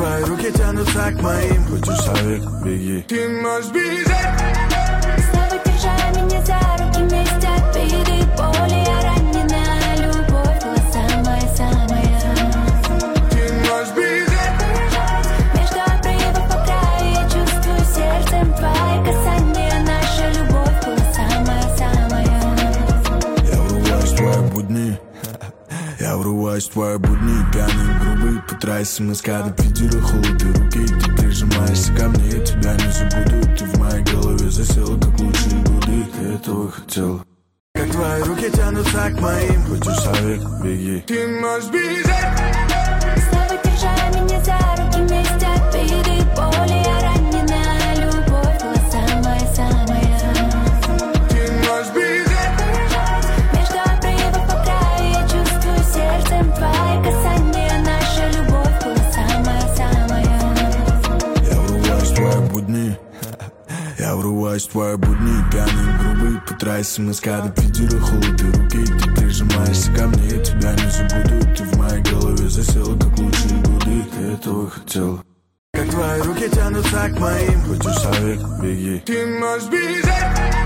твои руки тянутся к моим. Хочешь совет, беги. Ты можешь бежать. Снова держа меня за руки вместе от беды и боли. Я ранена, любовь была самая-самая. Ты можешь бежать. Между обрывов по краю я чувствую сердцем твои касания. Наша любовь была самая-самая. Я врываюсь в твои будни. Я врываюсь в твои будни. Пьяный, грубый, по трассе маскада. Видела холодные руки. Ты прижимаешься ко мне, я тебя не забуду. Ты в моей голове засела, как лучшие годы. Ты этого хотела. Как твои руки тянутся к моим. Хочешь совет, беги. Ты можешь бежать. Снова держа меня за руки вместе от беды и боли. Я ранена, любовь была самая-самая. Ты можешь бежать. Между обрывов по краю я чувствую сердцем твои касания. Наша любовь была самая-самая. Я врываюсь в твои будни. Я врываюсь в твои будни. Пьяный, грубый, по трассе маскада. Видела холодные руки. Ты прижимаешься ко мне, я тебя не забуду. Ты в моей голове засела, как лучшие годы. Ты этого хотела. Как твои руки тянутся к моим. Хочешь совет, беги. Ты можешь бежать.